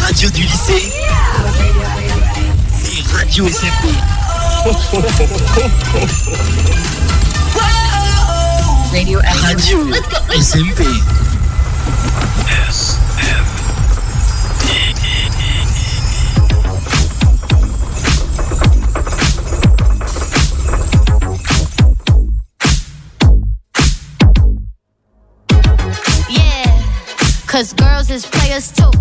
radio du lycée. C'est Radio SMP. Radio SMP. Cause girls is players too.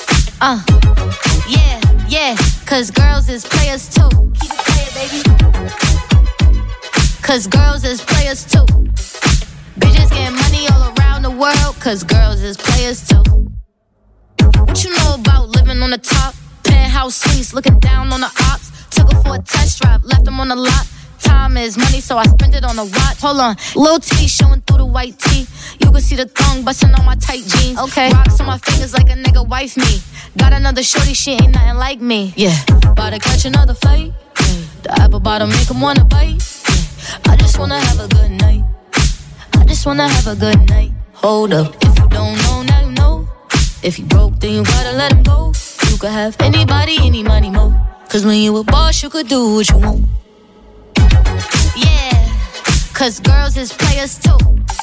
Yeah, cause girls is players too. Keep it playing, baby. Cause girls is players too. Bitches getting money all around the world, cause girls is players too. What you know about living on the top? Penthouse suites, looking down on the ops. Took her for a test drive, left them on the lot. Time is money, so I spend it on a watch. Hold on, little T showing through the white tee. You can see the thong busting on my tight jeans. Okay, rocks on my fingers like a nigga wife me. Got another shorty, she ain't nothing like me. Yeah, about to catch another fight. Yeah. The apple bottom make him wanna bite. Yeah. I just wanna have a good night. I just wanna have a good night. Hold up, if you don't know, now you know. If you broke, then you gotta let him go. You could have anybody, any money, mo. Cause when you a boss, you could do what you want. Yeah, cause girls is players too.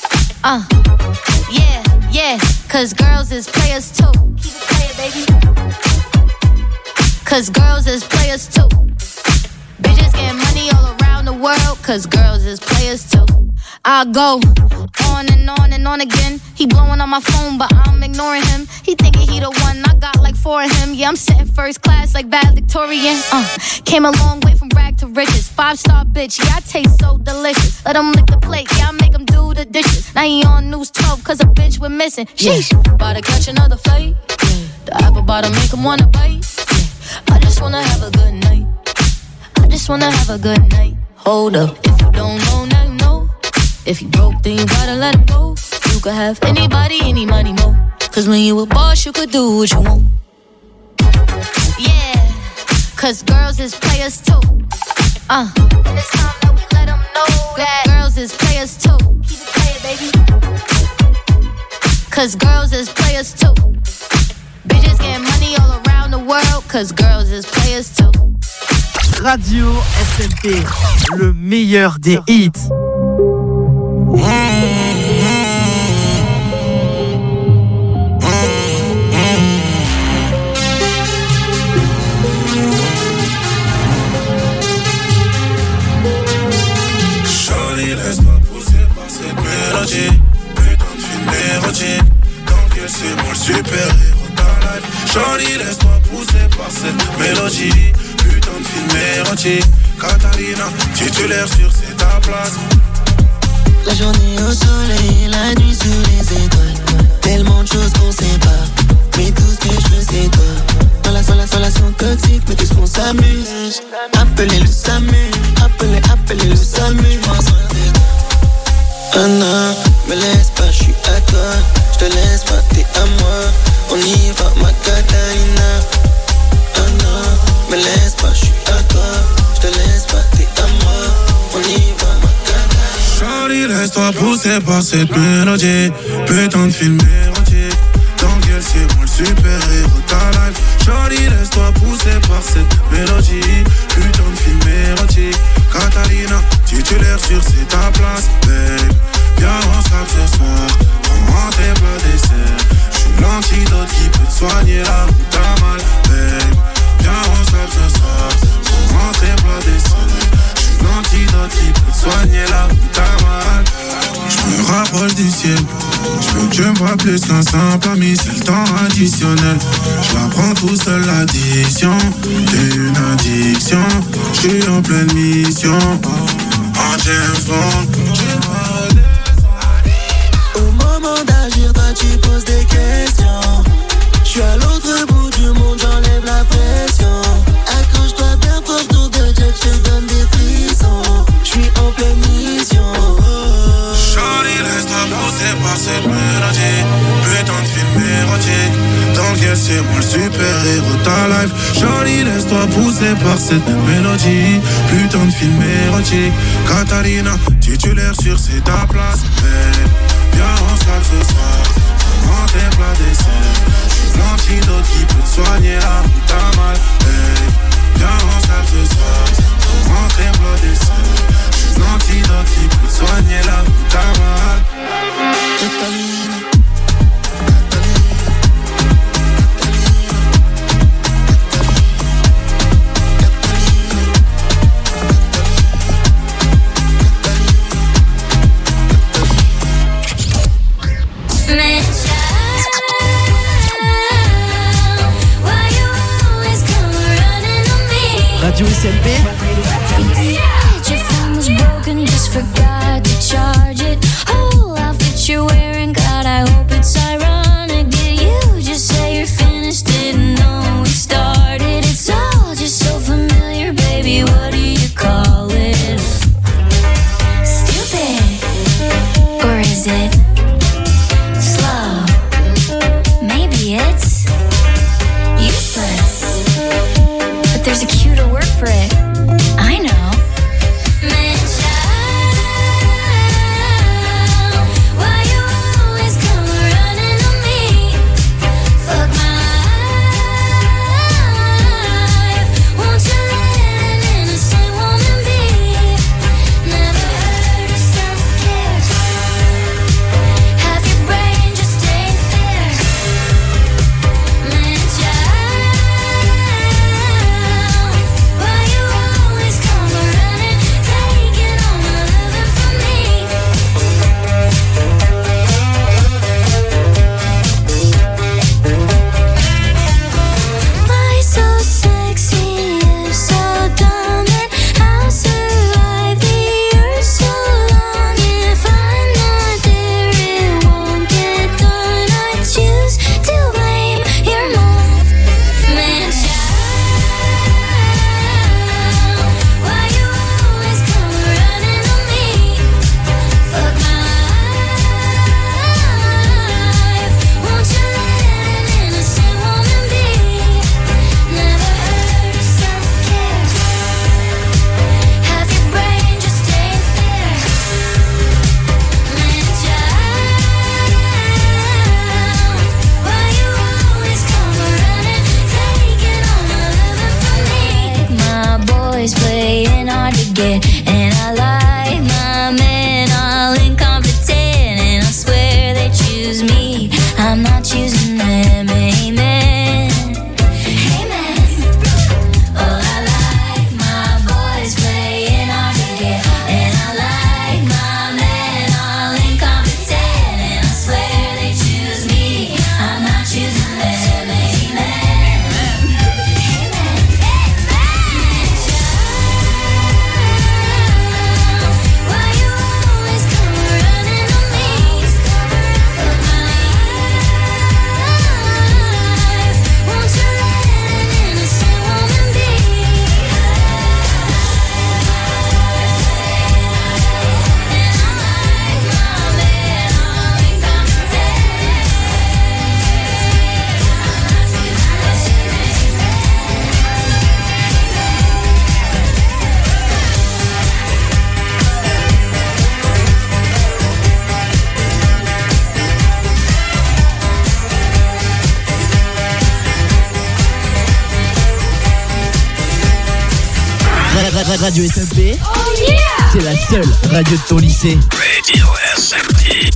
Yeah, cause girls is players too. Keep it playing, baby. Cause girls is players too. Bitches getting money all around the world, cause girls is players too. I go on and on and on again. He blowing on my phone, but I'm ignoring him. He thinking he the one, I got like 4 of him. Yeah, I'm sitting first class like valedictorian. Came a long way from rag to riches. 5-star bitch, yeah, I taste so delicious. Let him lick the plate, yeah, I make him do the dishes. Now he on news 12, cause a bitch we're missing. Sheesh, about to catch another fight. Yeah. The apple bottom make him wanna bite. Yeah. I just wanna have a good night. I just wanna have a good night. Hold up, if you don't know, now you know. If you broke, then you gotta let him go. You could have anybody, any money, mo. Cause when you a boss, you could do what you want. Yeah, cause girls is players too. And it's time that we let them know that girls is players too. Keep it playing, baby. Cause girls is players too. Bitches getting money all around the world, cause girls is players too. Radio SMP, le meilleur des hits. Charlie, laisse-moi pousser par cette mélodie. Putain de film érotique. Dans quel c'est moi le super-héros de ta life. Charlie, laisse-moi pousser par cette mélodie. Putain de film érotique. Katarina, titulaire sur c'est ta place. La journée au soleil, la nuit sous les étoiles. Tellement de choses qu'on sait pas, mais tout ce que je veux c'est toi. Dans la relation toxique, mais tout ce qu'on s'amuse. Appelez le SAMU, appelez le SAMU. Anna, me laisse pas, j'suis à toi. J'te laisse pas, t'es à moi. On y va, ma Catalina. Anna, me laisse pas, j'suis à toi. J'te laisse pas, t'es à moi. On y va, ma Catalina. Charlie, laisse-toi pousser par cette mélodie. Putain de film érotique. Dans quel c'est moi le super-héros de ta life. Charlie, laisse-toi pousser par cette mélodie. Putain de film érotique. Catalina, titulaire sur c'est ta place. Babe, viens on se rappe ce soir. Prends-moi tes plats dessert. J'suis l'antidote qui peut te soigner là où t'as mal. Babe, viens on se rappe ce soir. Prends-moi tes plats dessert. L'antidote qui peut te soigner là où t'as mal. J'me rapproche du ciel. J'veux que tu me vois plus qu'un simple ami. C'est le temps additionnel. J'la prends tout seul l'addition. T'es une addiction. J'suis en pleine mission. En James Bond. Au moment d'agir, toi tu poses des questions. J'suis à l'autre bout du monde, j'enlève la pression. Accroche-toi bien fort, tour de jet, j'te donne des frissons. J'suis en pleine mission. Charlie, laisse-toi pousser par cette mélodie. Putain de film érotique. Dans lequel c'est moi le super-héros de ta life. Charlie, laisse-toi pousser par cette mélodie. Putain de film érotique. Katarina, titulaire sur c'est ta place. Babe, viens on se lave ce soir. Prends tes plats dessert. J'suis l'antidote qui peut te soigner. soigner là où t'as mal. Hey, viens on s'appelle ce soir, pour rentrer bloc des seins. L'antidote qui peut soigner là où t'as mal. Radio SMP. Your phone was broken, just forgot to charge it. Oh, outfit you're wearing, God, I hope it's ironic. Did you just say you're finished? Didn't know we started. It's all just so familiar, baby. What do you call it? Stupid, or is it slow? Maybe it's useless, but there's a cuter word for it. I know. Radio SMP. Oh yeah! C'est la seule radio de ton lycée. Radio SMP.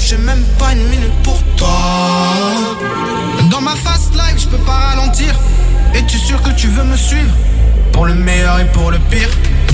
meuf, j'ai même pas une minute pour toi. Dans ma fast life, je peux pas ralentir. Es-tu sûr que tu veux me suivre? Pour le meilleur et pour le pire.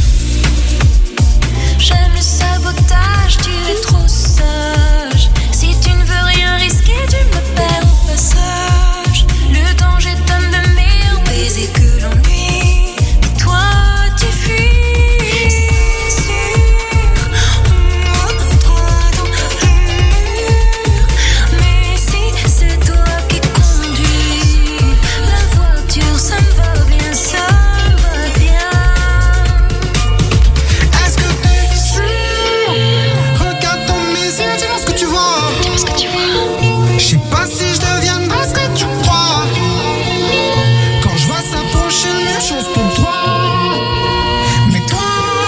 J'aime le sabotage, tu es trop sage. Si tu ne veux rien risquer, tu me perds au passage. Le danger donne de meilleurs baisers que l'ennui. Mais toi, tu fuis. C'est sûr, on rentrera dans le mur. Mais si c'est toi qui conduis la voiture, ça me va bien, ça me va bien. Est-ce que t'es sûr? Regarde dans mes yeux, dis-moi ce que tu vois. Je sais pas si je deviendrai ce que tu crois. Quand je vois s'approcher le mur, chose pour toi. Mais toi.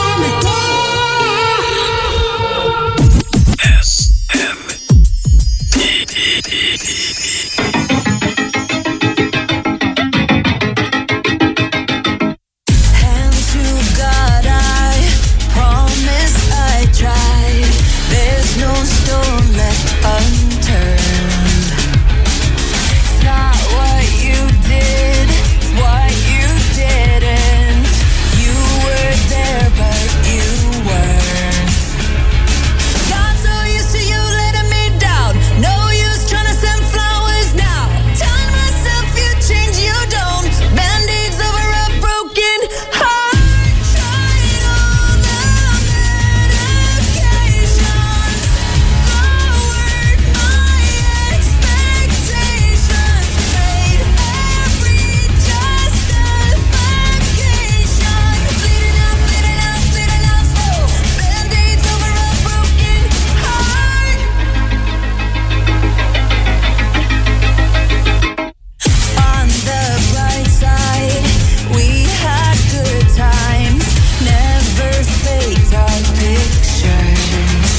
Hand to God, I promise I tried. There's no stone left unturned. It's not what you did, it's what you didn't. You were there, but you weren't. Got so used to you letting me down. No use trying to send flowers now. Telling myself you change, you don't. Band-aids over a broken heart. Tried all the medications. Lowered my expectations. Made every justification. Bleeding out slow. Band-aids over a broken heart. On the bright side, we had good times, never faked our pictures.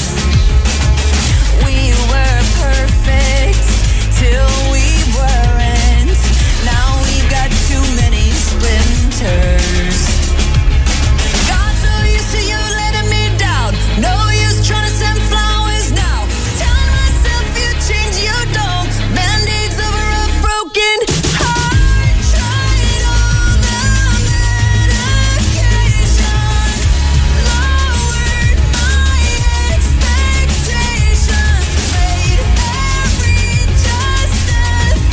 We were perfect till we weren't. Now we've got too many splinters. Got so used to you letting me down. No use trying to send flowers now. Telling myself you change, you don't. Band-aids over a broken heart. Tried all the medications. Lowered my expectations. Made every justification.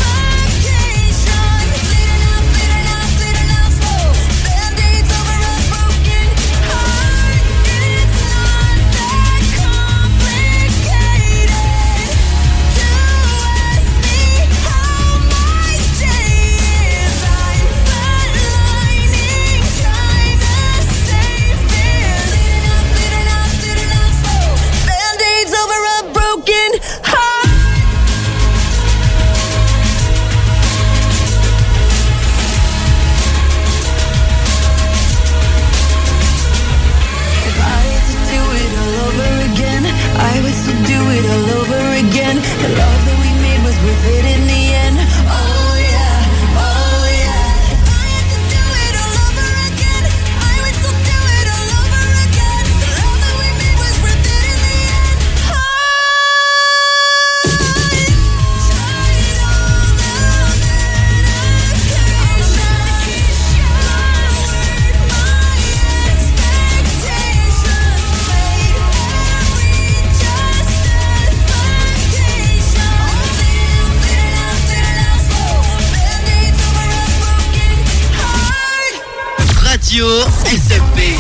Bleeding out slow. Band-aids over a broken heart. It's not that complicated to ask me how my day is. I'm flatlining, trying to save it. Bleeding out slow. Band-aids over a broken heart. If I had to do it all over again, I would still do it all over again. The love that we made was worth it in the end. Oh yeah, oh yeah. If I had to do it all over again, I would still do it all over again. The love that we made was worth it in the end. Tried all the medications. Lowered my expectations. Made every justification. Bleeding out slow. Band-aids over a broken heart. Radio SMP.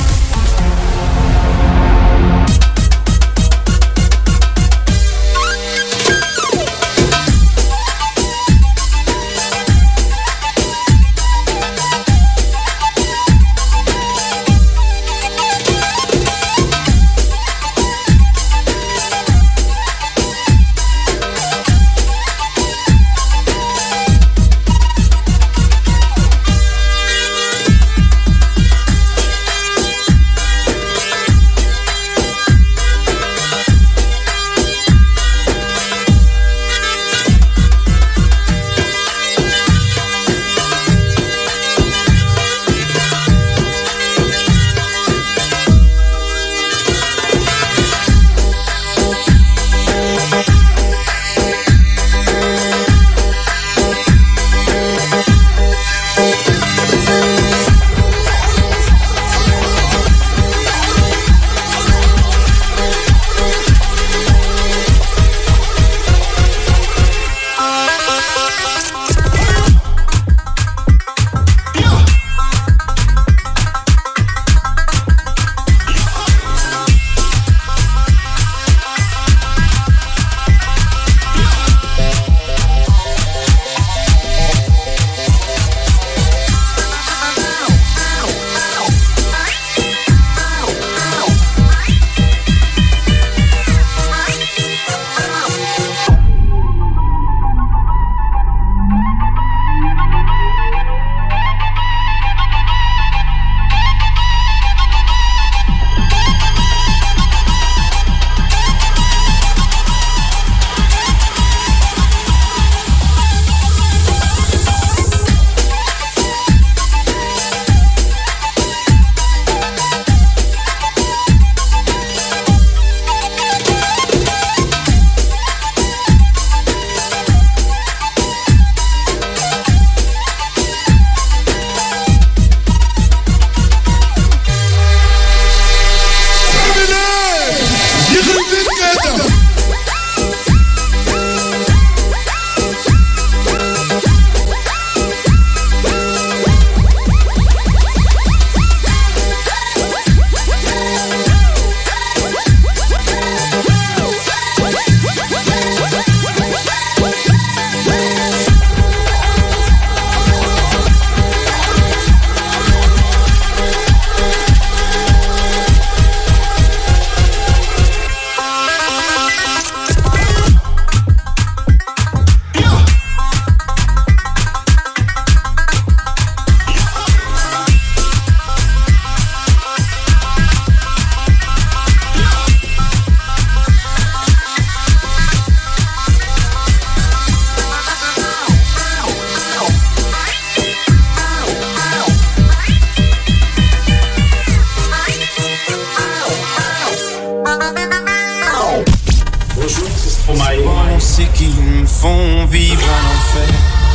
C'est qu'ils me font vivre un enfer.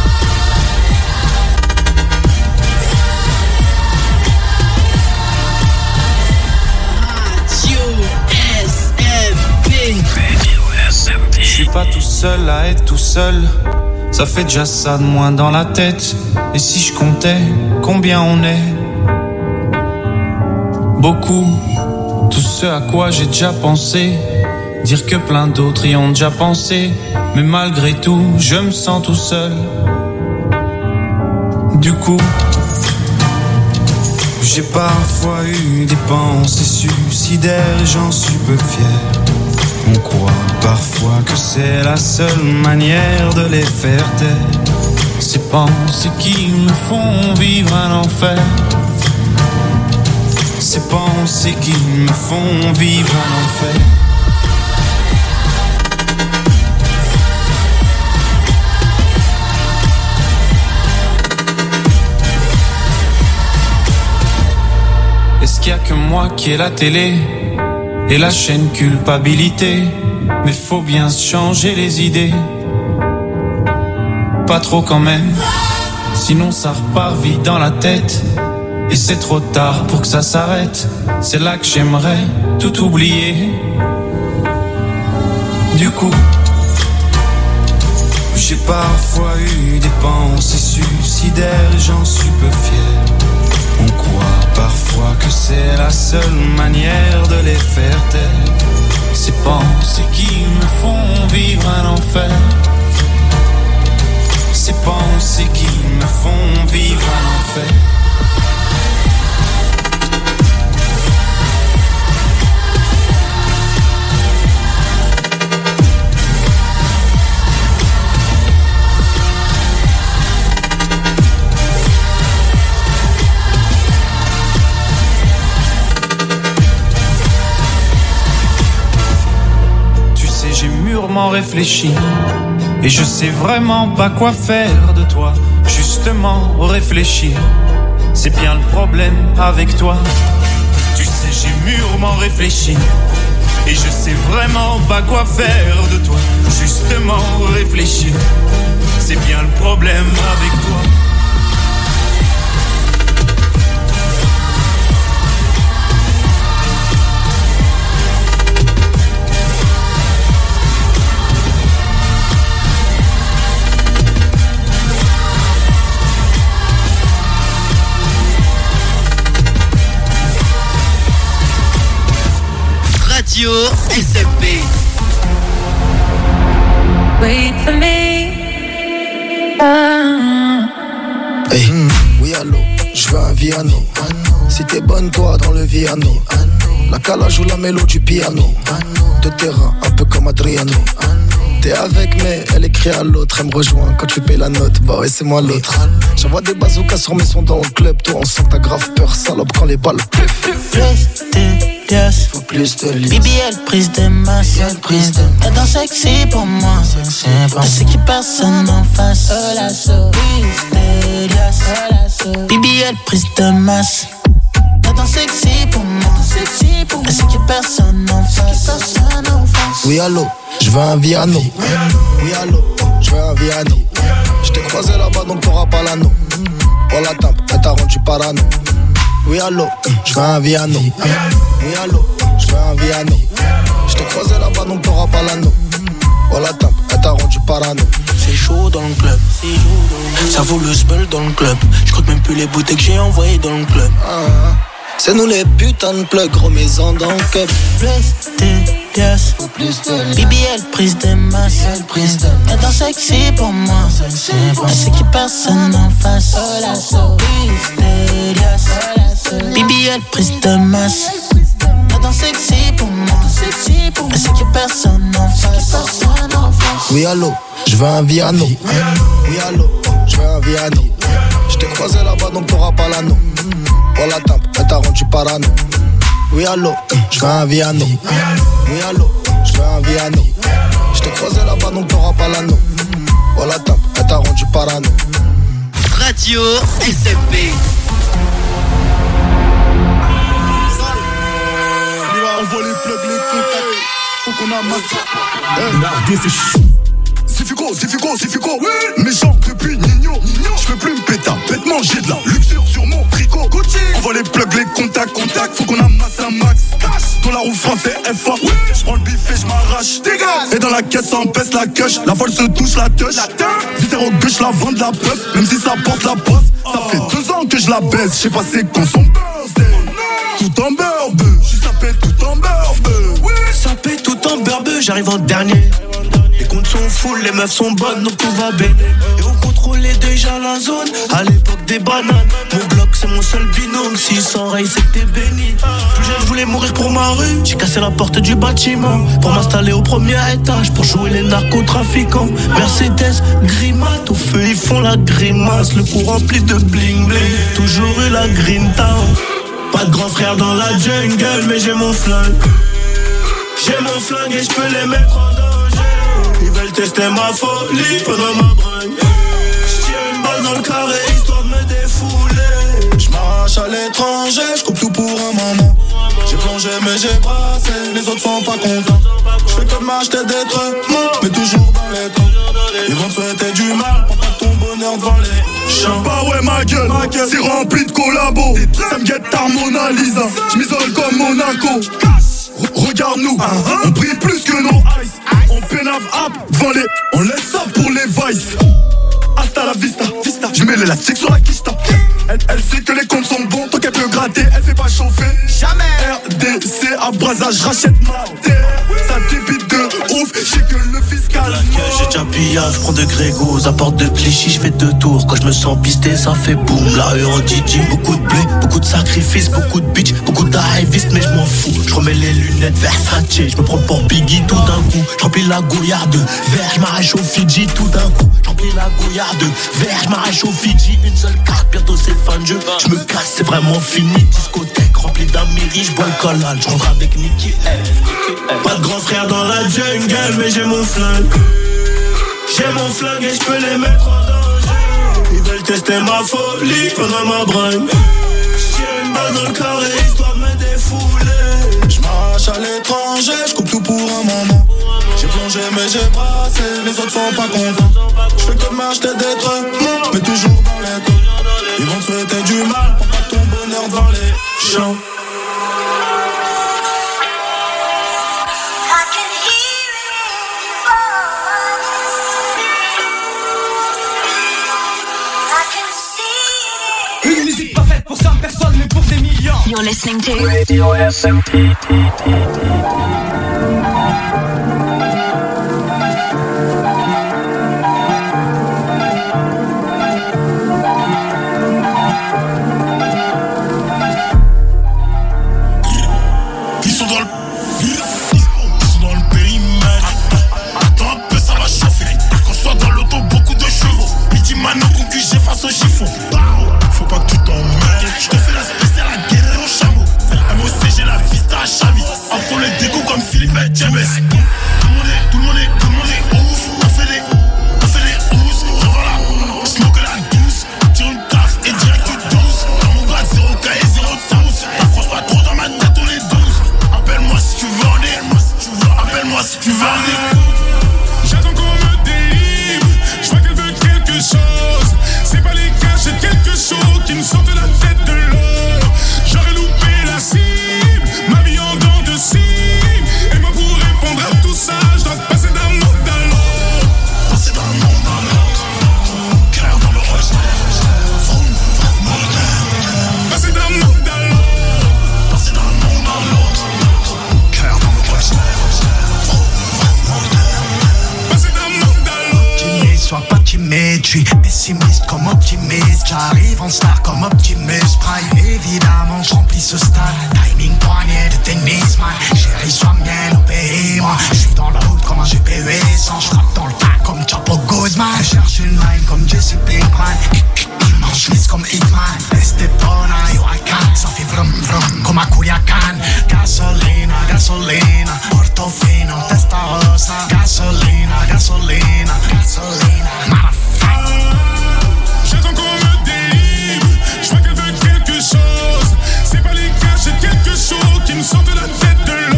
Je suis pas tout seul à être tout seul. Ça fait déjà ça de moins dans la tête. Et si je comptais combien on est? Beaucoup. Tout ce à quoi j'ai déjà pensé. Dire que plein d'autres y ont déjà pensé. Mais malgré tout, je me sens tout seul. Du coup, j'ai parfois eu des pensées suicidaires et j'en suis peu fier. On croit parfois que c'est la seule manière de les faire taire. Ces pensées qui me font vivre un enfer. Ces pensées qui me font vivre un enfer. Est-ce qu'il y a que moi qui ai la télé et la chaîne culpabilité? Mais faut bien se changer les idées. Pas trop quand même, sinon ça repart vite dans la tête. Et c'est trop tard pour que ça s'arrête. C'est là que j'aimerais tout oublier. Du coup, j'ai parfois eu des pensées suicidaires et j'en suis peu fier. On croit parfois que c'est la seule manière de les faire taire. Ces pensées qui me font vivre un enfer. Ces pensées qui me font vivre un enfer. Réfléchi et je sais vraiment pas quoi faire de toi. Justement réfléchir, c'est bien le problème avec toi. Tu sais j'ai mûrement réfléchi et je sais vraiment pas quoi faire de toi. Justement réfléchir, c'est bien le problème avec toi. Radio SMP. Wait for me. Hey, oui allô, je veux un Viano. Si t'es bonne toi dans le Viano. La cala joue la mélo du piano. De terrain, un peu comme Adriano. T'es avec mais elle écrit à l'autre. Elle me rejoint quand tu payes la note. Bah ouais c'est moi l'autre. J'envoie des bazookas sur mes sons dans le club. Toi on sent que t'as grave peur salope quand les balles pleuvent. Faut plus de liesse. BBL prise de masse. Elle danse sexy pour moi. Elle sait qu'il personne en face. BBL prise de masse. Elle danse sexy pour moi. Elle sait qu'il personne en face. Oui allô, je veux un Viano. Oui allô, je veux un Viano. Je t'ai croisé là-bas donc t'auras pas l'anneau. Oh la tape, elle t'a rendu parano. Oui allô, je veux un Viano. Oui allô, je veux un Viano. Je t'ai croisé là-bas donc t'auras pas l'anneau. Oh la tape, elle t'a rendu parano. C'est chaud dans le club. Ça vaut le spell dans le club. Je compte même plus les bouteilles que j'ai envoyées dans le club. C'est nous les putains de plugs, remets-en dans le cup. BBL prise de masse. Elle danse sexy pour moi. Elle sait qu'il personne en face. BBL prise de masse. Elle danse sexy pour moi. Elle sait qu'il personne en face. Oui allô, je veux un Viano. Oui allô, je veux un Viano. Je t'ai croisé là-bas donc t'auras pas l'anneau. Oh la tape, elle t'a rendu parano. Oui allô, je veux un Viano. Oui allô, je veux un Viano. Je t'ai croisé là-bas donc t'auras pas l'anneau. Oh la tape, elle t'a rendu parano. Radio SMP. On voit les plugs, les contacts. Faut qu'on amasse. Narguer, c'est chaud. C'est fico, oui. Méchant depuis Nino. J'peux plus me péter, bête manger de la luxure sur mon tricot. On voit les plugs, les contacts. Faut qu'on amasse un max. Dans la roue français FA, oui. J'prends le bif et j'm'arrache. Et dans la caisse, ça empêche la queuche. La voile se touche la touche. Viscéro gauche, la vente la puff. Même si ça porte la poste. Ça fait 2 ans que je la baisse. J'sais pas c'est quand son birthday. Tout en beurbe, j'suis sapé tout en beurbe. Oui, sapé tout en beurbe, j'arrive en dernier. Les comptes sont full, les meufs sont bonnes, donc tout va bien. Et on contrôlait déjà la zone, à l'époque des bananes. Mon bloc c'est mon seul binôme, si sans rail c'était béni. Plus jeune je voulais mourir pour ma rue, j'ai cassé la porte du bâtiment pour m'installer au premier étage, pour jouer les narcotrafiquants. Mercedes, grimace, au feu ils font la grimace. Le cou rempli de bling bling, toujours eu la green town. Pas de grand frère dans la jungle, mais j'ai mon flingue. J'ai mon flingue et j'peux les mettre en danger. Ils veulent tester ma folie pendant ma bringue. J'tire une balle dans le carré histoire de me défouler. J'marche à l'étranger, j'coupe tout pour un moment. J'ai plongé mais j'ai brassé, les autres sont pas contents. J'fais que de m'acheter des trucs, mais toujours dans les temps. Ils vont te souhaiter du mal pour pas ton bonheur devant les champs. Bah ouais ma gueule, c'est rempli de collabos. Ça me guette ta Mona Lisa, j'm'isole comme Monaco. Regarde-nous, on brille plus que nos eyes. On pénave up devant les, on laisse ça pour les vices. Hasta la vista, je mets l'élastique sur la quicheta. Elle sait que les comptes sont bons, tant qu'elle peut gratter, elle fait pas chauffer. Jamais. RDC à Brazza, j'rachète ma terre. Ça débite de ouf, j'ai que le fiscal. J'ai déjà pillage, j'prends de Grégos, à porte de Clichy, j'fais 2 tours. Quand j'me sens pisté, ça fait boum, la rue en DJ. Beaucoup de blé, beaucoup de sacrifices, beaucoup de bitch, beaucoup d'arrivistes, mais j'm'en fous. J'remets les lunettes Versace, j'me prends pour Biggie tout d'un coup. J'remplis la gouillarde de verre, j'm'arrache au Fidji tout d'un coup. J'remplis la gouillarde de verre, j'm'arrache au Fidji. Une seule carte, bientôt c'est fin de jeu. J'me casse, c'est vraiment fini. Discothèque remplie d'Amiri, j'bois le collal, j'rentre avec Nicky F. Pas de grand frère dans la jungle, mais j'ai mon flingue. J'ai mon flingue et j'peux les mettre en danger. Ils veulent tester ma folie pendant ma bringue. J'tire une balle dans le carré histoire de me défouler. J'marche à l'étranger, j'coupe tout pour un moment. J'ai plongé mais j'ai brassé, les autres sont pas contents. J'fais que de m'acheter des trucs, mais toujours dans les temps. Ils vont te souhaiter du mal pour pas ton bonheur devant les champs. Une musique pas faite pour 100 personnes mais pour des millions. You're listening to Radio SMP. Ils sont dans le périmètre. Attends un peu, ça va chauffer. Quand je sois dans l'auto, beaucoup de chevaux. Midi Mano concu, j'ai face au chiffon. Faut pas que tu t'emmènes. Je te fais la spéciale à guerre au chameau. MOC, j'ai la vista à Chavi. Après le déco comme Philippe et James. Tout le monde est ouf. On fait des housses. Revoilà, smoke la douce. Tire une taf et direct tu douce. Dans mon grade, 0K et 0 sauce. La France pas trop dans ma tête, on est 12. Appelle-moi si tu veux en est. Appelle-moi si tu veux en est. J'attends qu'on me délivre. Je vois qu'elle veut quelque chose. C'est pas les cash, c'est quelque chose qui me sort de la tête de l'or. J'aurais loupé la cible, ma vie en dents de cible. Et moi pour répondre à tout ça, je dois passer d'un monde à l'autre. Passer d'un monde à l'autre. Cœur dans le rush. Passer d'un monde à l'autre. Passer d'un monde à l'autre. Cœur dans le rush. Passer d'un monde à l'autre. Optimiste, sois pas timide, j'suis pessimiste comme optimiste. J'arrive en star comme Optimus Prime. Évidemment, j'remplis ce stade. Timing poignet de tennis, man. Chérie, sois mienne, obéis-moi. J'suis dans la route comme un GPU sans. J'frappe dans le tas comme Chapo Guzman. Je cherche une line comme Jesse Pinkman. Immense miss comme Hitman. Estepona, Huracan. Ça fait vrum vrum comme à Culiacan. Gasolina, gasolina. Portofino, Testarossa. Gasolina, gasolina, gasolina. Motherfucker. J'attends qu'on me délivre. Je vois qu'elle veut quelque chose. C'est pas les cash, c'est quelque chose qui me sort de la tête de l'or.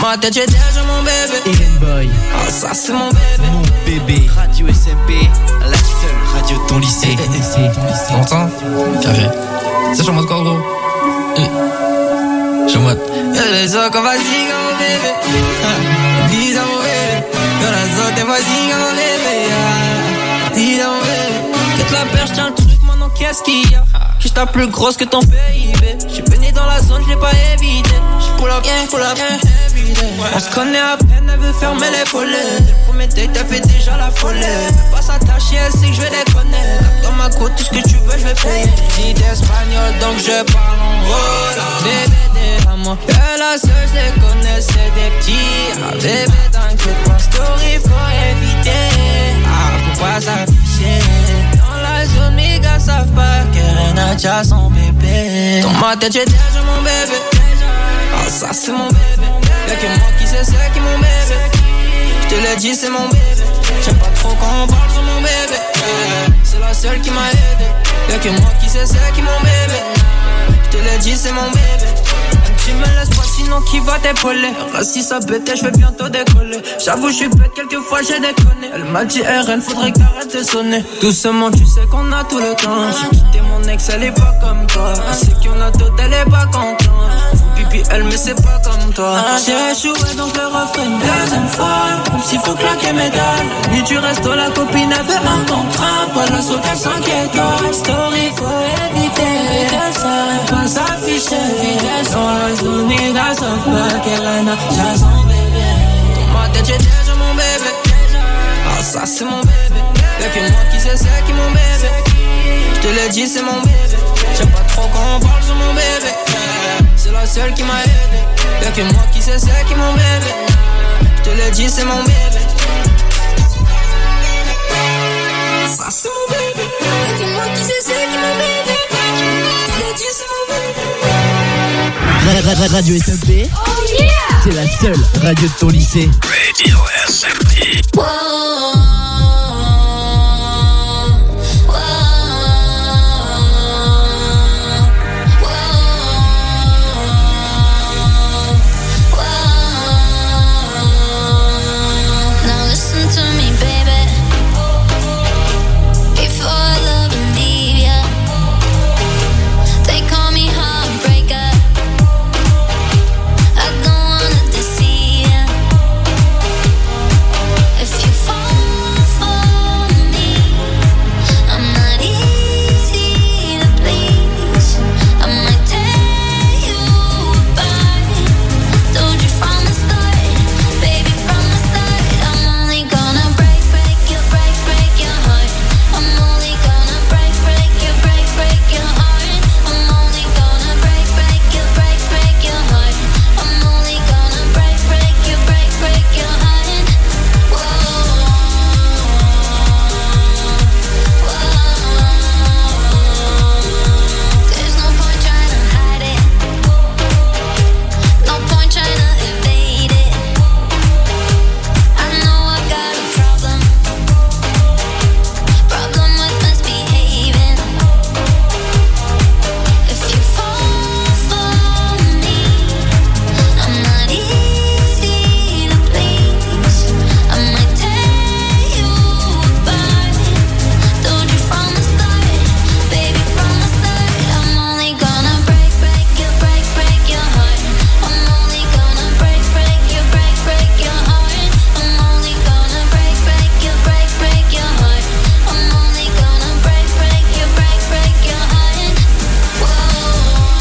ma tête j'ai déjà mon bébé. Eren Boy. Ah ça c'est mon bébé. Mon bébé. Radio SMP, la seule radio de ton lycée. T'entends? Carré. Ça je en mode quoi gros? Je suis en mode y'a les autres qu'on va zinger mon bébé. Dis à mon bébé. Y'a les autres qu'on va zinger mon bébé. Dis à mon bébé. Quitte la perche, tiens le truc maintenant qu'est-ce qu'il y a? Que je tape plus grosse que ton PIB. J'suis baigné dans la zone, j'l'ai pas évité. J'pull up, everyday. On se connaît à peine, elle veut fermer les volets. Dès le premier date, elle fait déjà la folie. Elle pas s'attacher, elle sait que j'vais déconner. Dans ma côte, tout ce que tu veux, j'vais payer. Dis d'espagnol, donc je parle en rôle. Bébé, à moi. Que la seule, j'les connais, c'est des petits. Ah, bébé, t'inquiète pas, story, faut éviter. Ah, faut pas s'afficher. Dans la zone, mes gars savent pas qu'Eren a déjà son bébé. Dans ma tête, j'ai déjà mon bébé. Ah, ça c'est mon bébé. Y'a que moi qui sais c'est qui mon bébé. J'te l'ai dit, c'est mon bébé. J'aime pas trop quand on parle sur mon bébé. C'est la seule qui m'a aidé. Y'a que moi qui sais c'est qui mon bébé. J'te l'ai dit, c'est mon bébé. Tu me laisses pas sinon qui va t'épauler. Si ça pète, je vais bientôt décoller. J'avoue, je suis bête, quelquefois j'ai déconné. Elle m'a dit Eren, faudrait que t'arrêtes de sonner. Doucement, tu sais qu'on a tout le temps. J'ai quitté mon ex, elle est pas comme toi. C'est qu'on a tout, elle est pas contente. Faut pipi, elle, mais c'est pas comme toi. J'ai échoué donc le refrain une deuxième fois. Même s'il faut claquer mes dalles. Nuit du resto, la copine avait un contrat. Voilà, sauf qu'elle s'inquiète. Story, faut éviter. Pas s'afficher. Les gars savent pas qu'Eren a déjà son bébé. Dans ma tête j'ai déjà mon bébé. Ah ça c'est mon bébé. Y'a que moi qui sais c'est qui mon bébé. J'te l'ai dit c'est mon bébé. J'aime pas trop quand on parle sur mon bébé. C'est la seule qui m'a aidé. Y'a que moi qui sais c'est qui mon bébé. J'te l'ai dit c'est mon bébé. Ça c'est mon bébé. Y'a que moi qui sais c'est qui mon bébé. J'te l'ai dit c'est mon bébé. Radio SMP, oh yeah, c'est la seule radio de ton lycée. Radio SMP. Now listen to me, baby. Before I love and leave ya, they call me heartbreaker. I don't wanna deceive ya. If you fall for me, I'm not easy to please. I might tear you apart. Told you from the start, baby, from the start. I'm only gonna break your heart. I'm only gonna break your heart. I'm only gonna break your heart. I'm only gonna break your heart. Whoa, there's no point trying to hide it. No point trying to evade it. I know I got a problem with misbehaving. If you fall for me, I'm not easy to please. I might tear you apart. Told you from the start, baby, from the start. I'm only gonna break your heart. I'm only gonna break your heart. I'm only gonna break your heart. I'm only gonna break your heart. Whoa,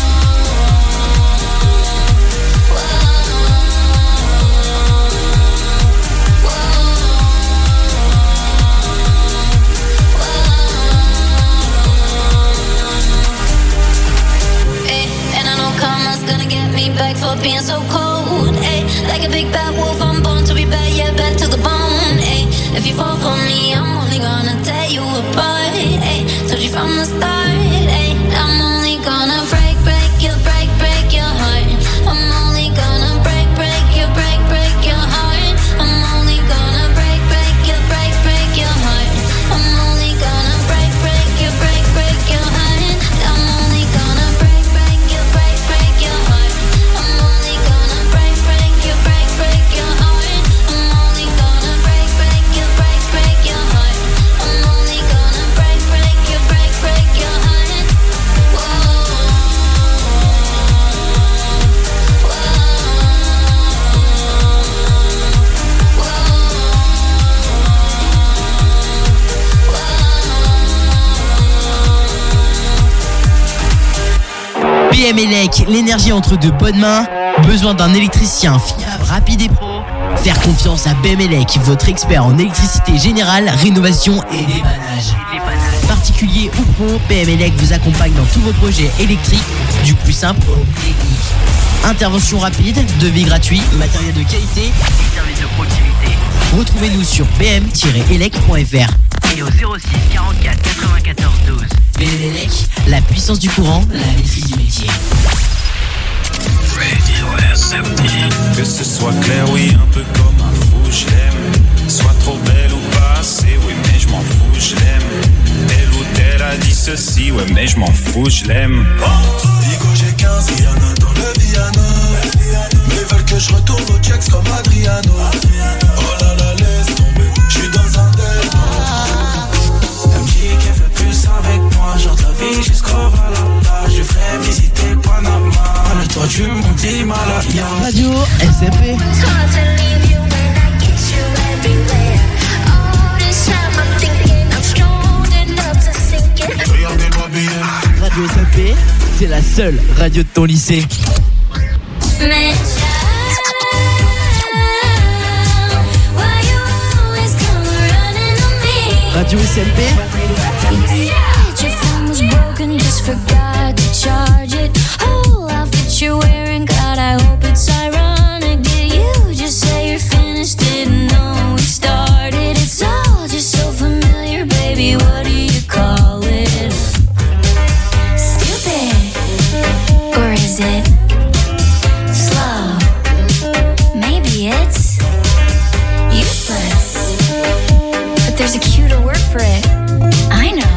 and I know karma's gonna get me back for being so cold. Like a big bad wolf, I'm born to be bad, yeah, bad to the bone. If you fall for me, I'm only gonna tear you apart. Told you from the start, I'm only gonna break your heart. I'm only gonna break your heart. I'm only gonna break your heart. I'm only gonna break your heart. I'm only gonna break your heart. I'm only gonna break your heart. BMELEC, l'énergie entre de bonnes mains. Besoin d'un électricien fiable, rapide et pro? Faire confiance à BMELEC, votre expert en électricité générale, rénovation et débannage. Particulier ou pro, BMELEC vous accompagne dans tous vos projets électriques, du plus simple au plus technique. Intervention rapide, devis gratuit, matériel de qualité et service de proximité. Retrouvez-nous sur bm-elec.fr et au 06 44 94 12. BMELEC, la puissance du courant, la maîtrise du métier. Radio SMT. Que ce soit clair, oui, un peu comme un fou, je l'aime. Soit trop belle ou pas assez, oui, mais je m'en fous, je l'aime. Telle ou telle a dit ceci, ouais, mais je m'en fous, je l'aime. Digo, j'ai 15, Rihanna dans le piano. Mais veulent que je retourne au checks comme Adriano. Oh là là, laisse tomber, je suis dans un delta. Elle me dit qu'elle veut plus avec moi, genre de la vie jusqu'au Valhalla. Je ferai visiter Panama, le toit du monde Himalaya. Radio SMP. Radio SMP, c'est la seule radio de ton lycée. Radio SMP. Your phone was broken, just forgot to charge it. Oh, outfit you're wearing, God, I hope it's ironic. Did you just say you're finished? Didn't know we started. It's all just so familiar, baby. What do you call it? Stupid, or is it slow? Maybe it's useless, but there's a cuter word for it. I know.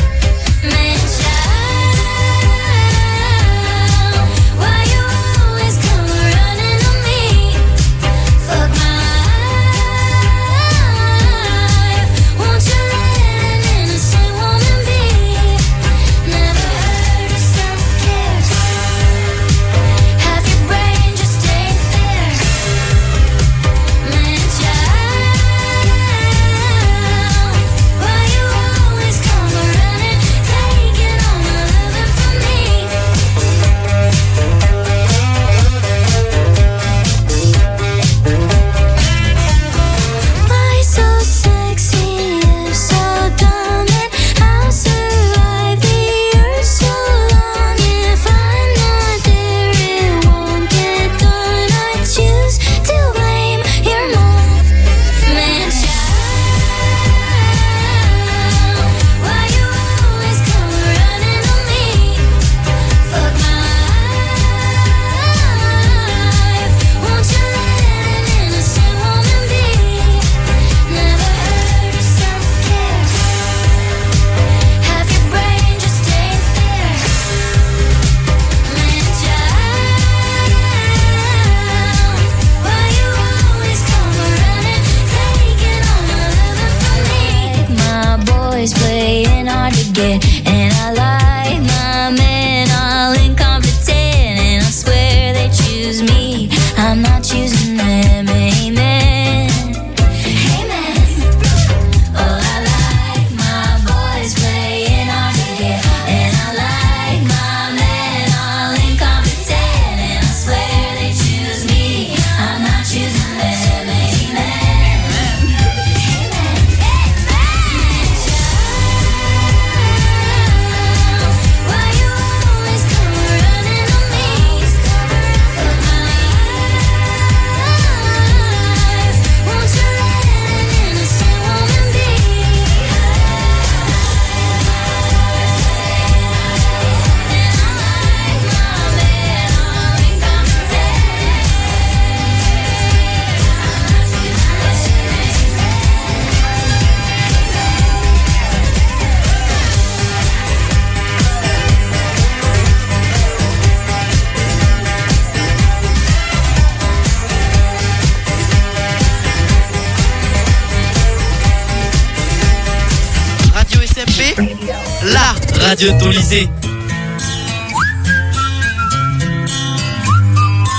Radio de ton lycée.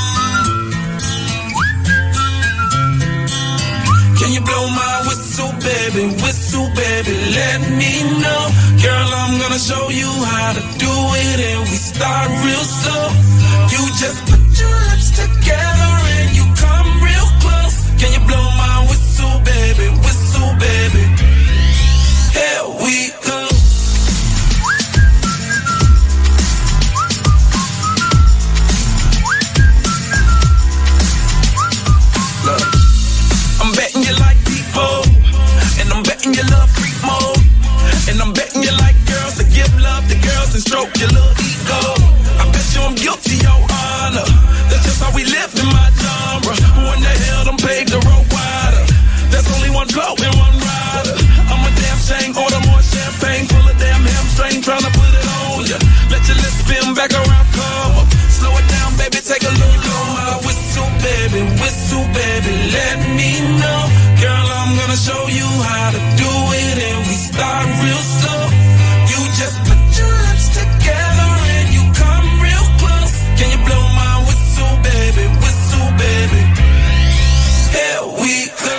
Can you blow my whistle, baby? baby, whistle, baby, let me know. Girl, I'm gonna show you how to do it, and we start real slow. You just put your lips together and you come real close. Can you blow my whistle, baby, whistle, baby? Here we go. Look, I'm betting you like people, and I'm betting you love freak mode, and I'm betting you like girls to give love to girls and stroke your little ego. I bet you I'm guilty, your honor. That's just how we live in my genre. Who in the hell done paved the road wider? There's only one blow and one rider. I'm a damn shame, order more champagne, full of damn hamstring, tryna put it on ya. Let your lips spin back around, come up. Slow it down, baby, take a look. Blow my whistle, baby, let me know. Girl, I'm gonna show you how to do it, and we start real slow. You just put your lips together and you come real close. Can you blow my whistle, baby, here we go.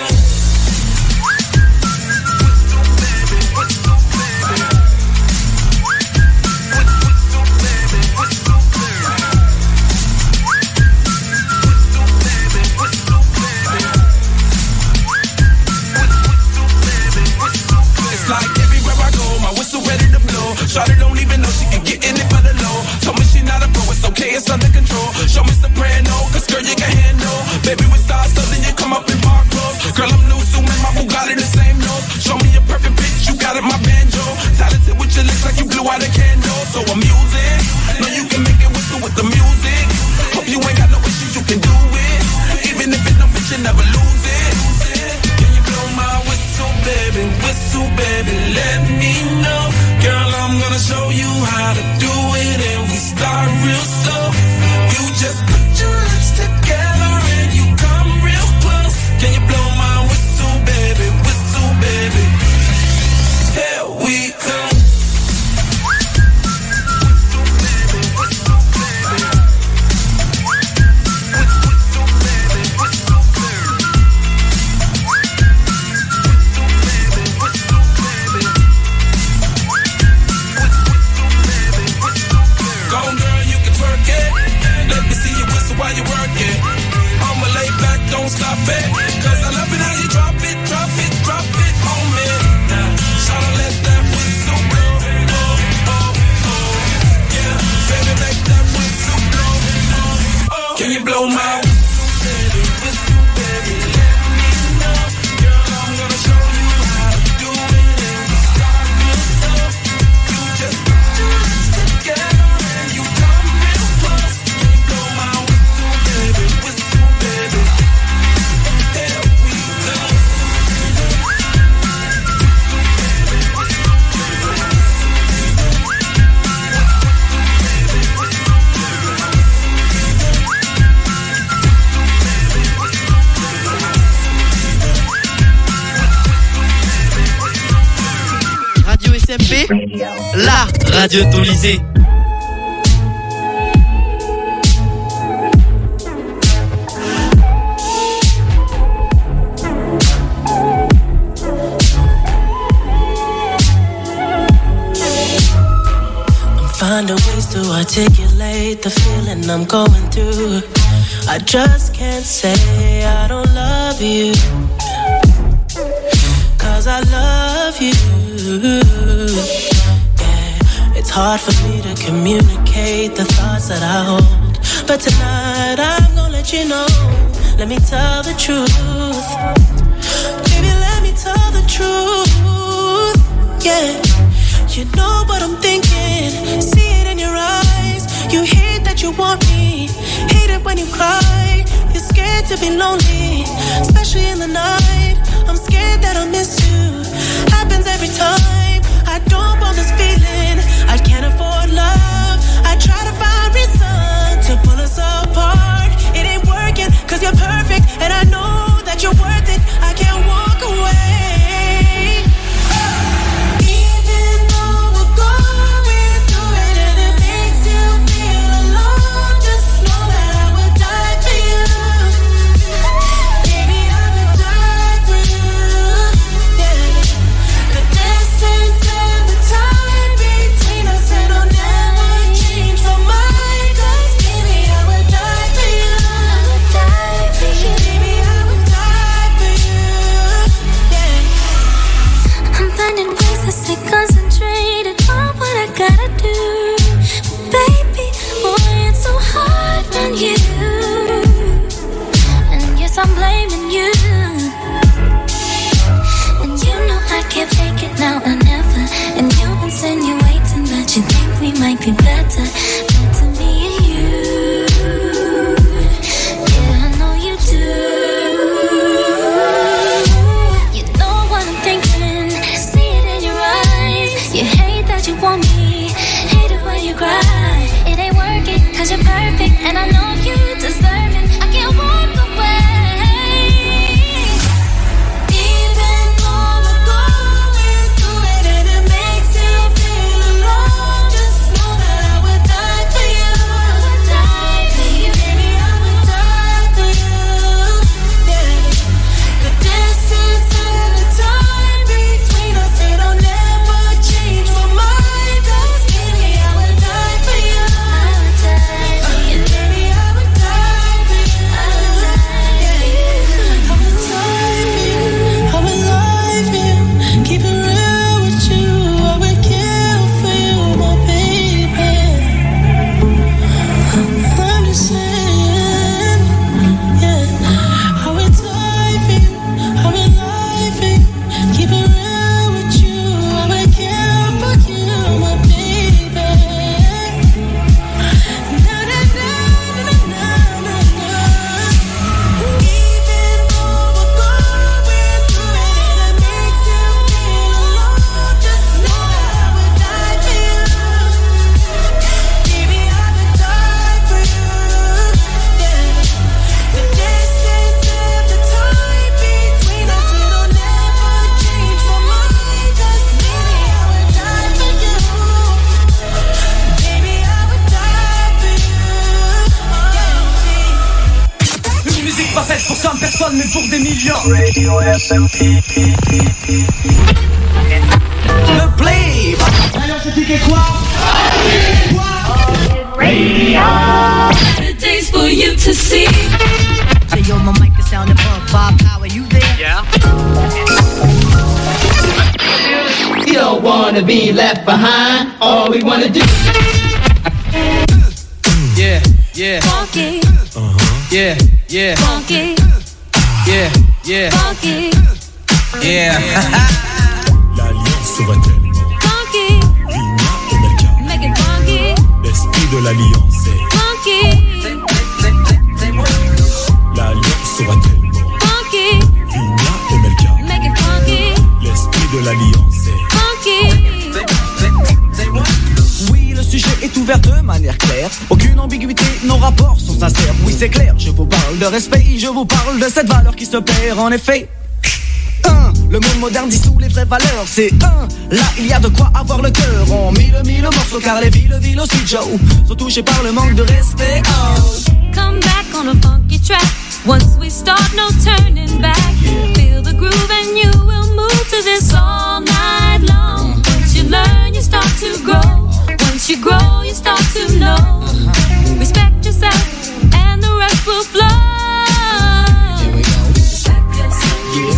Shawty don't even know she can get in it for the low. Told me she not a pro, it's okay, it's under control. Show me soprano, cause girl you can handle. Baby with stars, so then you come up in bar clothes. Girl I'm new, so man, my Bugatti the same nose. Show me a perfect pitch, you got it, my banjo. Talented with your lips like you blew out a candle. So I'm using, know you can make it whistle with the music. Hope you ain't got no issues, you can do it. Even if it don't fit, you never lose it. Can you blow my whistle, baby, let me know. Girl, I'm gonna show you how to do it, and we start real slow. You just put your lips together and you come real close. Can you blow my whistle, baby, here we go. While you working, I'ma lay back, don't stop it. Cause I love it how you drop it on me. Now, shout let that whistle blow. Oh, oh, oh. Yeah, baby, make that whistle blow. Oh, oh. Can you blow my whistle, baby, let me know. Girl, I'm gonna show you how to do it, and we start real slow. You just put your lips together and you come real close. Can you blow my whistle, baby, there we go. Radio SMP, la radio de ton lycée. Find a ways to articulate the feeling I'm going through. I just can't say I don't love you, cause I love you. Yeah, it's hard for me to communicate the thoughts that I hold, but tonight I'm gonna let you know. Let me tell the truth. Baby, let me tell the truth. Yeah, you know what I'm thinking. See it in your eyes. You hate that you want me. Hate it when you cry. You're scared to be lonely, especially in the night. I'm scared that I'll miss you. Happens every time. I don't want this feeling. I can't afford love. I try to find reason to pull us apart. It ain't working, cause you're perfect, and I know that you're worth it. I can't walk away. musique pas faite pour 100 personnes mais pour des millions. Le play. Alors c'est piqué quoi? Radio. Days for you to see. Hey yo, my mic is sounding above. Bob Power, you there? Yeah. We don't wanna be left behind. All we wanna do. Yeah, yeah. Funky. Yeah, yeah. Funky. Yeah, yeah. Funky. Yeah. L'alliance sera tellement Funky. Vina et Melka. Make it funky. L'esprit de l'alliance est Funky. l'alliance sera tellement Funky. Vina et Melka. Make it funky. L'esprit de l'alliance est Funky. Oui, le sujet est ouvert de manière claire. Aucune ambiguïté, nos rapports sont sincères. Oui, c'est clair, je vous parle de respect, je vous parle de cette valeur qui se perd en effet. Le monde moderne dissout les vraies valeurs, c'est là il y a de quoi avoir le cœur. On mille morceaux car les villes aussi Joe sont touchés par le manque de respect. Come back on a funky track. Once we start, no turning back. Feel the groove and you will move to this all night long. Once you learn, you start to grow. Once you grow, you start to know. Respect yourself and the rest will flow. Here we go. Respect yourself. Yeah.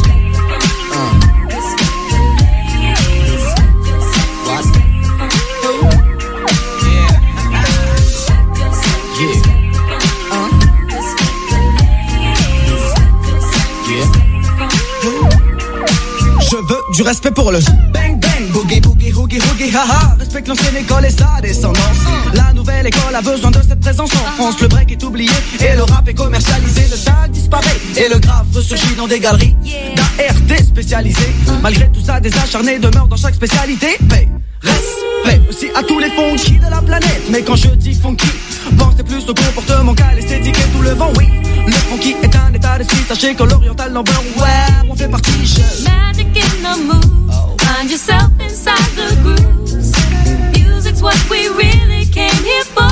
Je veux du respect pour le bang bang, boogie boogie hoogie hoogie haha. Respecte l'ancienne école et sa descendance. La nouvelle école a besoin de cette présence en France. Le break est oublié et le rap est commercialisé. Le tag disparaît et le graphe ressurgit dans des galeries d'ART spécialisées. Malgré tout ça, des acharnés demeurent dans chaque spécialité. Paix, respect aussi à tous les funky de la planète. Mais quand je dis funky, pensez plus au comportement qu'à l'esthétique et tout le vent, oui. Le funky est un état d'esprit, sachez que l'oriental number, ouais, on fait partie. Magic in the mood. Find yourself inside the grooves. Music's what we really came here for.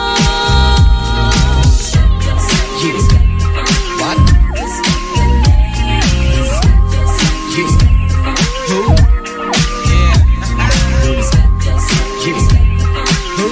Yeah. What? Yeah. Who? Yeah. Yeah. Who?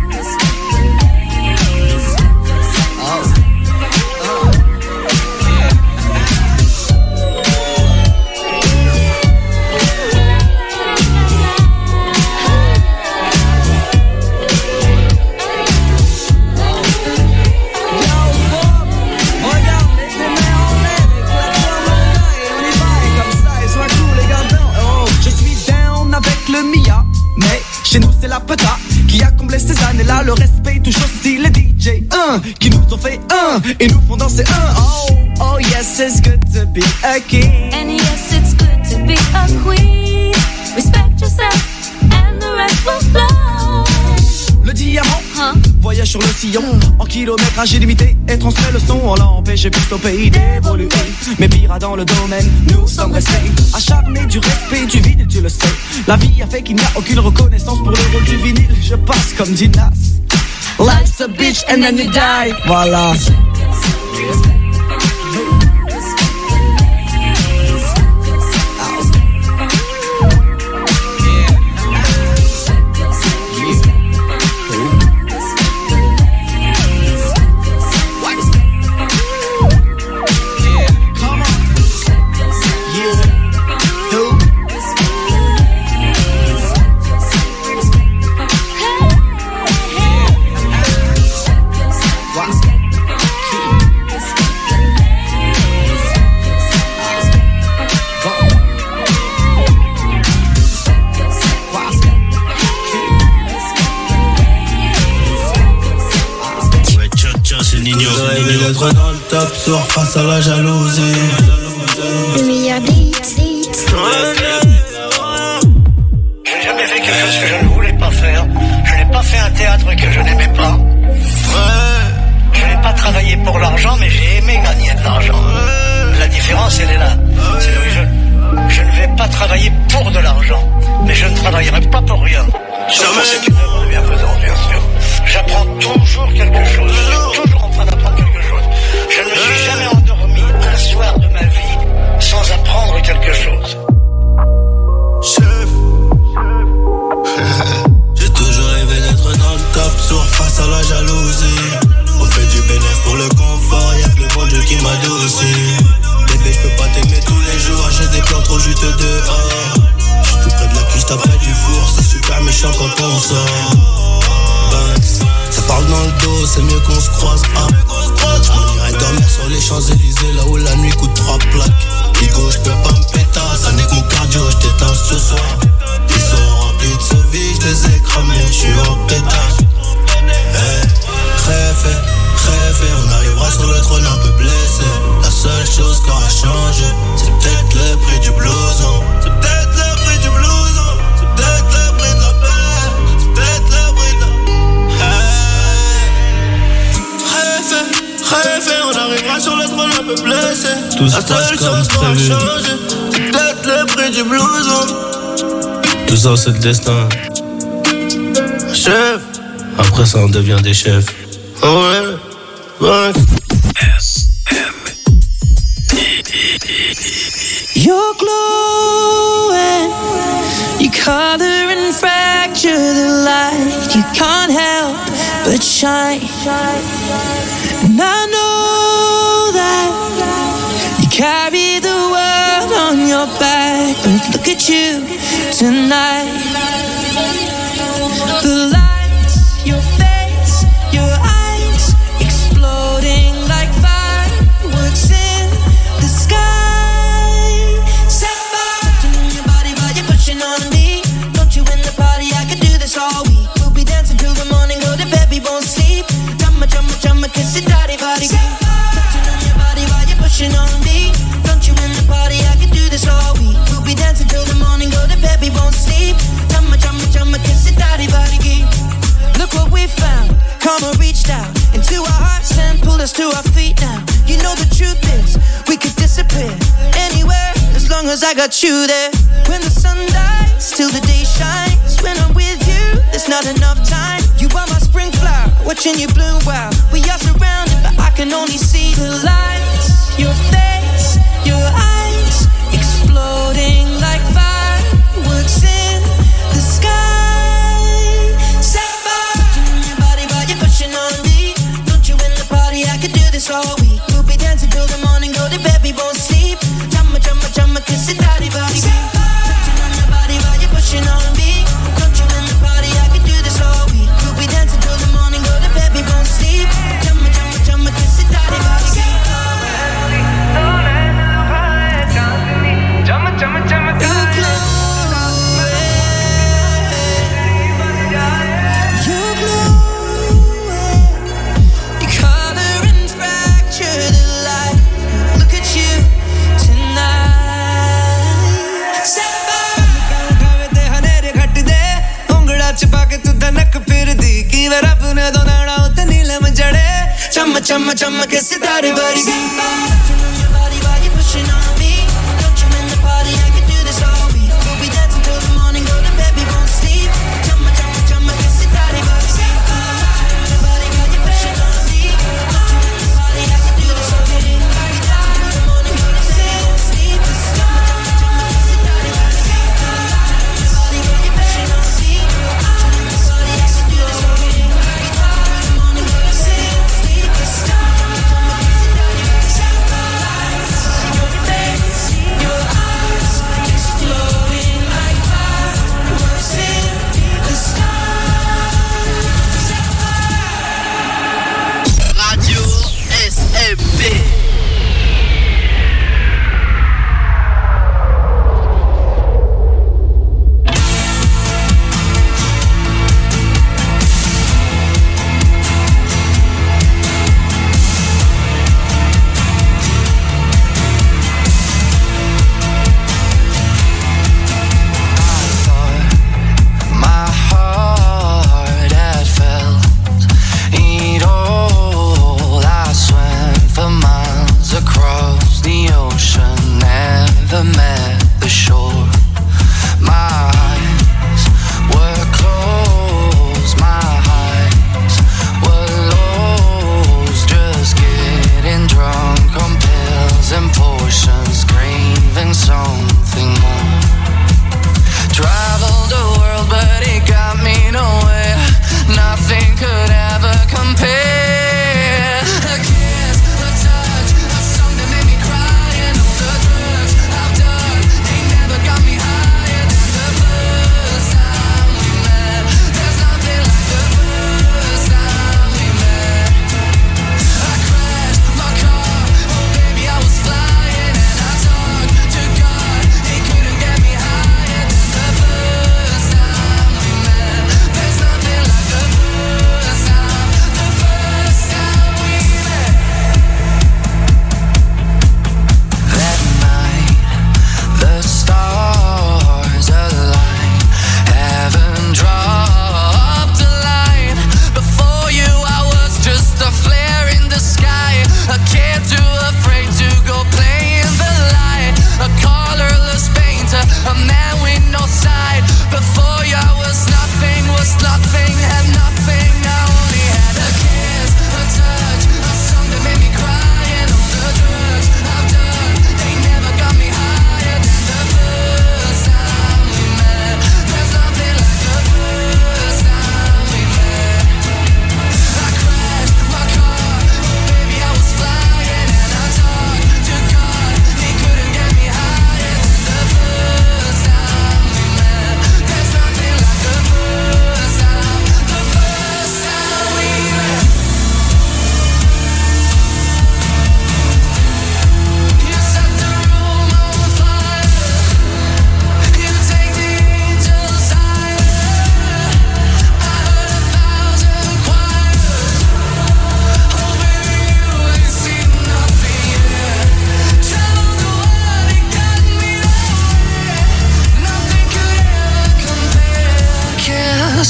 Chez nous c'est la peta qui a comblé ces années-là. Le respect touche aussi les DJ qui nous ont fait et nous font danser Oh yes, it's good to be a king. And yes, it's good to be a queen. Respect yourself and the rest will flow. Le diamant voyage sur le sillon en kilométrage illimité et transmet le son. On l'a empêché plutôt pays d'évoluer. Mais pire dans le domaine, nous sommes restés acharnés du respect du vinyle, tu le sais. La vie a fait qu'il n'y a aucune reconnaissance pour le rôle du vinyle. Je passe comme dit Nas. Life's a bitch and then you die. Voilà. D'être dans le top sur face à la jalousie. Le meilleur des hits. J'ai jamais fait quelque chose que je ne voulais pas faire. Je n'ai pas fait un théâtre que je n'aimais pas. Je n'ai pas travaillé pour l'argent, mais j'ai aimé gagner de l'argent. La différence, elle est là. C'est que je ne vais pas travailler pour de l'argent, mais je ne travaillerai pas pour rien. Sauf pour ce qui me bienfaisant, bien sûr. J'apprends toujours quelque chose. Je suis toujours en train d'apprendre quelque chose. Je ne me suis jamais endormi. ma douce. Bébé, je peux pas t'aimer tous les jours, j'ai des plans trop juste dehors. J'suis tout près de la cuisse, t'as près du four, c'est super méchant quand on sort. Ça parle dans le dos, c'est mieux qu'on se croise. On irait dormir sur les Champs-Élysées, là où la nuit coûte 3 plaques. Bigo, j'peux pas me pétasse, ça n'est que mon cardio, j't'éteins ce soir. Ils sont remplis de sauvis, j'les ai cramés, j'suis en pétage. Rêver, on arrivera sur le trône un peu blessé. La seule chose qui aura changé, c'est peut-être le prix du blouson. C'est peut-être le prix du blouson. C'est peut-être le prix de la paix. C'est peut-être le prix de la... Rêver, on arrivera sur le trône un peu blessé. Tout la seule chose qui aura changé, c'est peut-être le prix du blouson. Tout ça c'est le destin. Chef. Après ça on devient des chefs. Ouais. You're glowing, you color and fracture the light. You can't help but shine. And I know that you carry the world on your back, but look at you tonight. The lights, your face, your eyes, exploding like fireworks in the sky. Set fire in your body while you're pushing on me. Don't you in the party? I could do this all week. We'll be dancing till the morning, go to bed, we won't sleep. Chumma, kiss it, daddy, body. Touching on your body while you're pushing on me. Don't you in the party? I could do this all week. We'll be dancing till the morning, go to bed, we won't sleep. Chumma, kiss it, daddy, body. Look what we found. Karma reached out into our hearts and pulled us to our feet now. You know the truth is, we could disappear anywhere as long as I got you there. When the sun dies, till the day shines. When I'm with you, there's not enough time. You are my spring flower, watching you bloom wild. We are surrounded, but I can only see the lights. Your face, your eyes, exploding like fireworks in the sky. Set fire in your body while you're pushing on me. Don't you in the party? I could do this all week. We'll be dancing till the morning, go to bed, we won't sleep. Chumma, kiss it, daddy, body. Touching on your body while you're pushing on me. Don't you in the party? I could do this all week. We'll be dancing till the morning, go to bed, we won't sleep. Chumma, kiss it, daddy, body. Chumma, kiss it, daddy, body. Touching on your body while you're pushing on me. Don't you in the party? I could do this all week. We'll be dancing till the morning, go to bed, we won't sleep. Chumma, kiss it, daddy, body. Touching on your body while you're pushing on me. Don't you in the party? I could do this all week. We'll be dancing till the morning, go to bed, we won't sleep. Chumma, kiss it, daddy, body. Touching on your body while you're pushing on me. Don't you in the party? I could do this all week. We'll be dancing till the morning, go to bed, we won't sleep.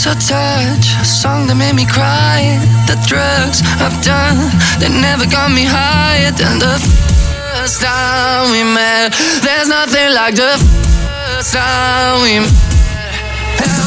special touch, a song that made me cry. The drugs I've done, they never got me higher than the first time we met. There's nothing like the first time we met.